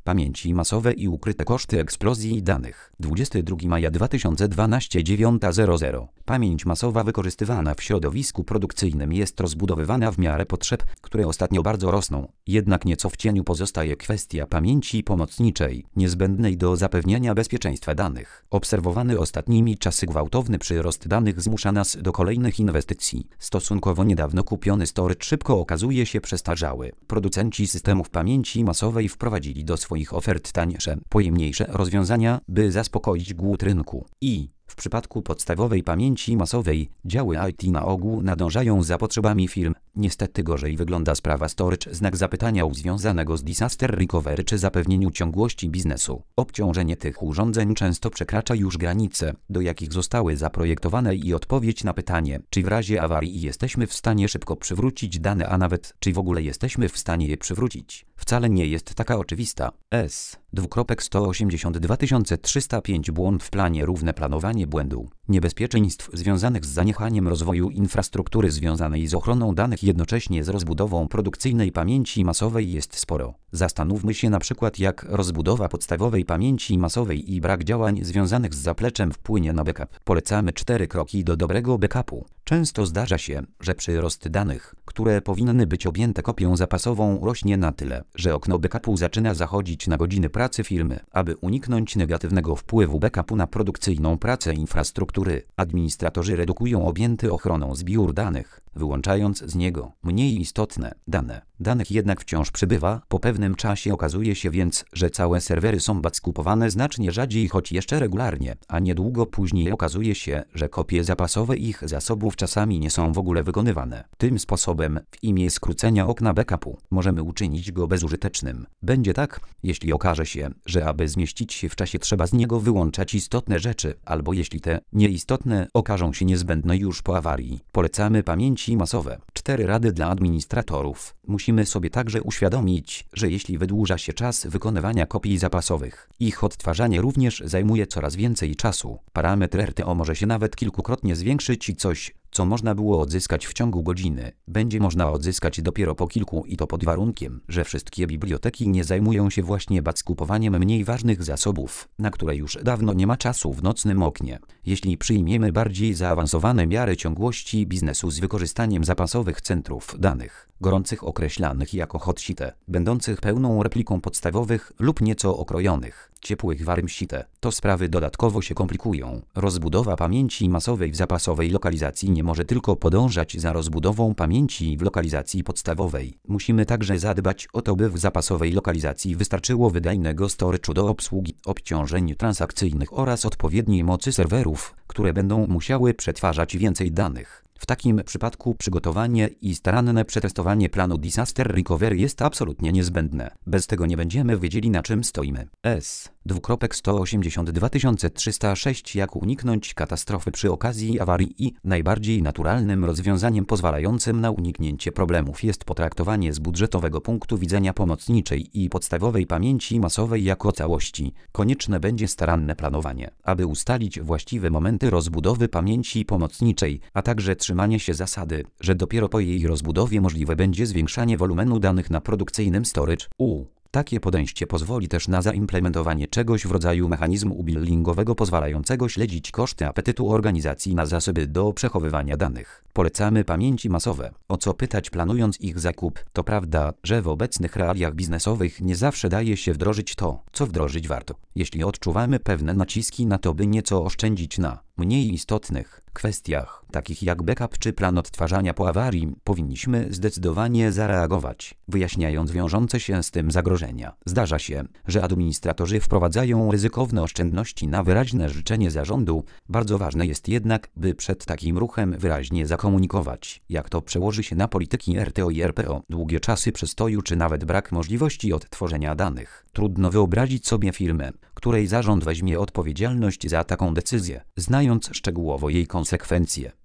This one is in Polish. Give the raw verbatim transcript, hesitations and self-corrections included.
pamięci masowej i ukryte koszty eksplozji danych. dwudziestego drugiego maja dwa tysiące dwunastego, dziewiąta zero zero. Pamięć masowa wykorzystywana w środowisku produkcyjnym jest rozbudowywana w miarę potrzeb, które ostatnio bardzo rosną. Jednak nieco w cieniu pozostaje kwestia pamięci pomocniczej, niezbędnej do zapewniania bezpieczeństwa danych. Obserwowany ostatnimi czasy gwałtowny przyrost danych zmusza nas do kolejnych inwestycji. Stosunkowo niedawno kupiony storage szybko okazuje się przestarzały. Producenci systemów pamięci masowej wprowadzili do swoich ofert tańsze, pojemniejsze rozwiązania, by zaspokoić głód rynku. I w przypadku podstawowej pamięci masowej działy I T na ogół nadążają za potrzebami firm. Niestety gorzej wygląda sprawa storage, znak zapytania związanego z disaster recovery czy zapewnieniu ciągłości biznesu. Obciążenie tych urządzeń często przekracza już granice, do jakich zostały zaprojektowane i odpowiedź na pytanie, czy w razie awarii jesteśmy w stanie szybko przywrócić dane, a nawet czy w ogóle jesteśmy w stanie je przywrócić, wcale nie jest taka oczywista. S. sto osiemdziesiąt dwa tysiące trzysta pięć Błąd w planie. Równe planowanie błędu. Niebezpieczeństw związanych z zaniechaniem rozwoju infrastruktury związanej z ochroną danych jednocześnie z rozbudową produkcyjnej pamięci masowej jest sporo. Zastanówmy się na przykład, jak rozbudowa podstawowej pamięci masowej i brak działań związanych z zapleczem wpłynie na backup. Polecamy cztery kroki do dobrego backupu. Często zdarza się, że przyrost danych, które powinny być objęte kopią zapasową, rośnie na tyle, że okno backupu zaczyna zachodzić na godziny pracy firmy. Aby uniknąć negatywnego wpływu backupu na produkcyjną pracę infrastruktury, administratorzy redukują objęty ochroną zbiór danych, wyłączając z niego mniej istotne dane. Danych jednak wciąż przybywa. Po pewnym czasie okazuje się więc, że całe serwery są backupowane znacznie rzadziej, choć jeszcze regularnie, a niedługo później okazuje się, że kopie zapasowe ich zasobów czasami nie są w ogóle wykonywane. Tym sposobem, w imię skrócenia okna backupu, możemy uczynić go bezużytecznym. Będzie tak, jeśli okaże się, że aby zmieścić się w czasie trzeba z niego wyłączać istotne rzeczy, albo jeśli te nieistotne okażą się niezbędne już po awarii. Polecamy pamięci masowe. Cztery rady dla administratorów. Musimy sobie także uświadomić, że jeśli wydłuża się czas wykonywania kopii zapasowych, ich odtwarzanie również zajmuje coraz więcej czasu. Parametr R T O może się nawet kilkukrotnie zwiększyć i coś, co można było odzyskać w ciągu godziny, będzie można odzyskać dopiero po kilku, i to pod warunkiem, że wszystkie biblioteki nie zajmują się właśnie backupowaniem mniej ważnych zasobów, na które już dawno nie ma czasu w nocnym oknie. Jeśli przyjmiemy bardziej zaawansowane miary ciągłości biznesu z wykorzystaniem zapasowych centrów danych, gorących określanych jako hot sheete, będących pełną repliką podstawowych lub nieco okrojonych, ciepłych warm sheete, to sprawy dodatkowo się komplikują. Rozbudowa pamięci masowej w zapasowej lokalizacji nie może tylko podążać za rozbudową pamięci w lokalizacji podstawowej. Musimy także zadbać o to, by w zapasowej lokalizacji wystarczyło wydajnego storage'u do obsługi obciążeń transakcyjnych oraz odpowiedniej mocy serwerów, które będą musiały przetwarzać więcej danych. W takim przypadku przygotowanie i staranne przetestowanie planu Disaster Recovery jest absolutnie niezbędne. Bez tego nie będziemy wiedzieli, na czym stoimy. S. sto osiemdziesiąt dwa tysiące trzysta sześć Jak uniknąć katastrofy przy okazji awarii. I najbardziej naturalnym rozwiązaniem pozwalającym na uniknięcie problemów jest potraktowanie z budżetowego punktu widzenia pomocniczej i podstawowej pamięci masowej jako całości. Konieczne będzie staranne planowanie, aby ustalić właściwe momenty rozbudowy pamięci pomocniczej, a także trzymanie się zasady, że dopiero po jej rozbudowie możliwe będzie zwiększanie wolumenu danych na produkcyjnym storage. U. Takie podejście pozwoli też na zaimplementowanie czegoś w rodzaju mechanizmu billingowego pozwalającego śledzić koszty apetytu organizacji na zasoby do przechowywania danych. Polecamy pamięci masowe. O co pytać planując ich zakup? To prawda, że w obecnych realiach biznesowych nie zawsze daje się wdrożyć to, co wdrożyć warto. Jeśli odczuwamy pewne naciski na to, by nieco oszczędzić na mniej istotnych kwestiach, takich jak backup czy plan odtwarzania po awarii, powinniśmy zdecydowanie zareagować, wyjaśniając wiążące się z tym zagrożenia. Zdarza się, że administratorzy wprowadzają ryzykowne oszczędności na wyraźne życzenie zarządu. Bardzo ważne jest jednak, by przed takim ruchem wyraźnie zakomunikować, jak to przełoży się na polityki R T O i R P O, długie czasy przestoju czy nawet brak możliwości odtworzenia danych. Trudno wyobrazić sobie firmę, której zarząd weźmie odpowiedzialność za taką decyzję, znając szczegółowo jej konsekwencje.